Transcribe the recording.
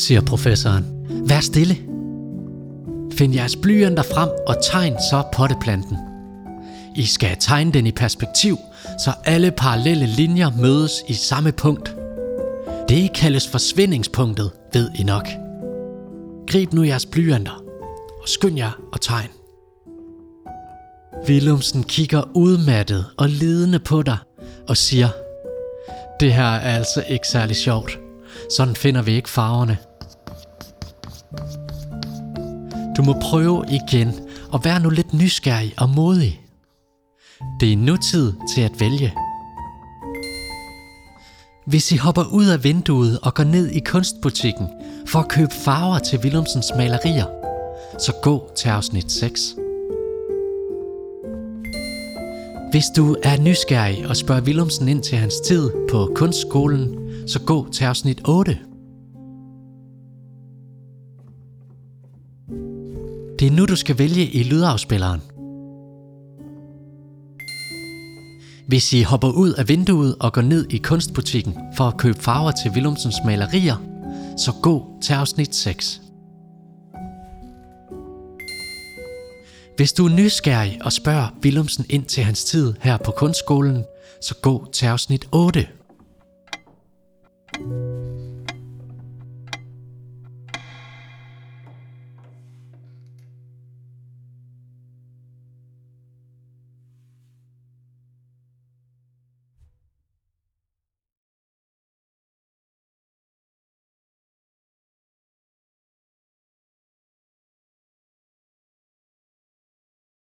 siger professoren. Vær stille. Find jeres blyanter frem og tegn så potteplanten. I skal tegne den i perspektiv, så alle parallelle linjer mødes i samme punkt. Det kaldes forsvindingspunktet, ved I nok. Grib nu jeres blyanter og skynd jer og tegn. Willumsen kigger udmattet og lidende på dig og siger: det her er altså ikke særlig sjovt. Sådan finder vi ikke farverne. Du må prøve igen og være nu lidt nysgerrig og modig. Det er nu tid til at vælge. Hvis I hopper ud af vinduet og går ned i kunstbutikken for at købe farver til Willumsens malerier, så gå til afsnit 6. Hvis du er nysgerrig og spørger Willumsen ind til hans tid på kunstskolen, så gå til afsnit 8. Det er nu du skal vælge i lydafspilleren. Hvis I hopper ud af vinduet og går ned i kunstbutikken for at købe farver til Willumsens malerier, så gå til afsnit 6. Hvis du er nysgerrig og spørger Willumsen ind til hans tid her på kunstskolen, så gå til afsnit 8.